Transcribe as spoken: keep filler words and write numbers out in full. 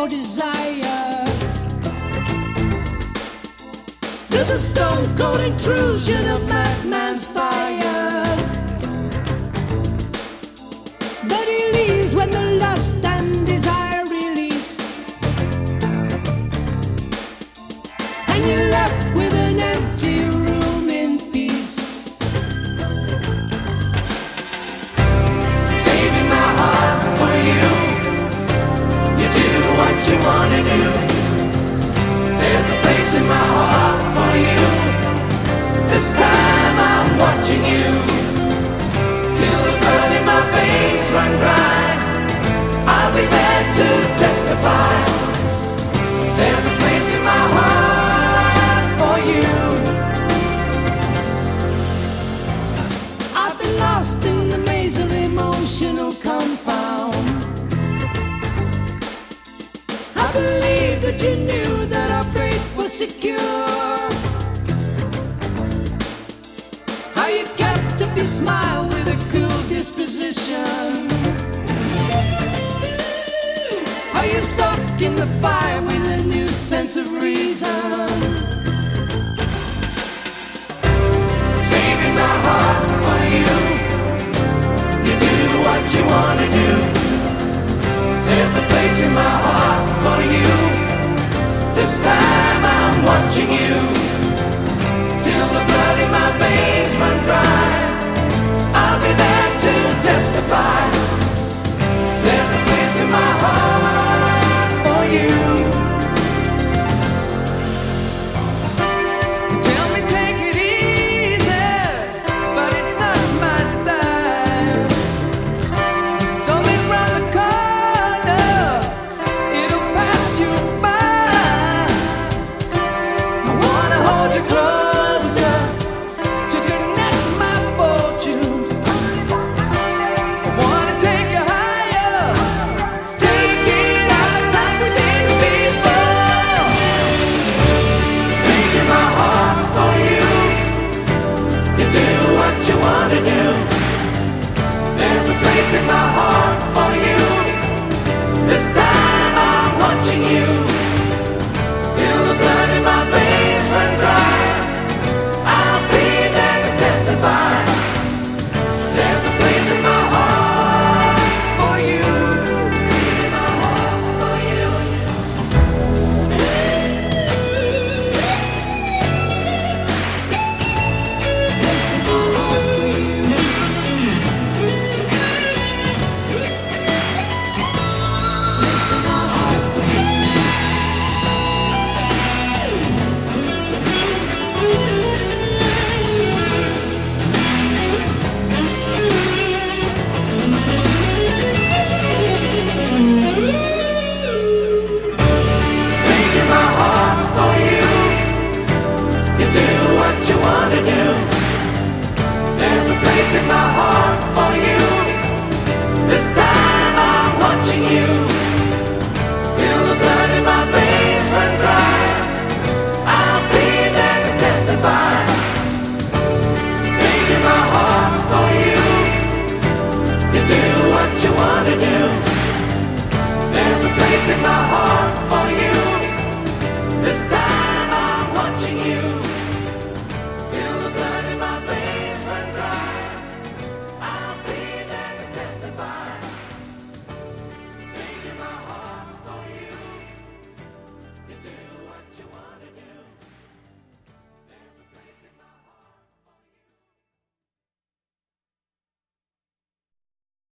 no desire. There's a stone cold intrusion of madman's fire that he leaves when the lust and desire release, and you're left with an empty room in peace. Saving my heart for you. You do what you wanna do. There's a place in my heart for you. This time I'm watching you till the blood in my veins run dry. I'll be there to testify. There's a place in my heart for you. I've been lost in the maze of emotional confound. I believe that you knew that our faith was secure. How you kept up your smile with a cool disposition. How you stuck in the fire with a new sense of reason. Saving my heart for you. You do what you wanna do. There's a place in my heart for you. This time I'm watching you till the blood in my veins run dry. I'll be there to testify.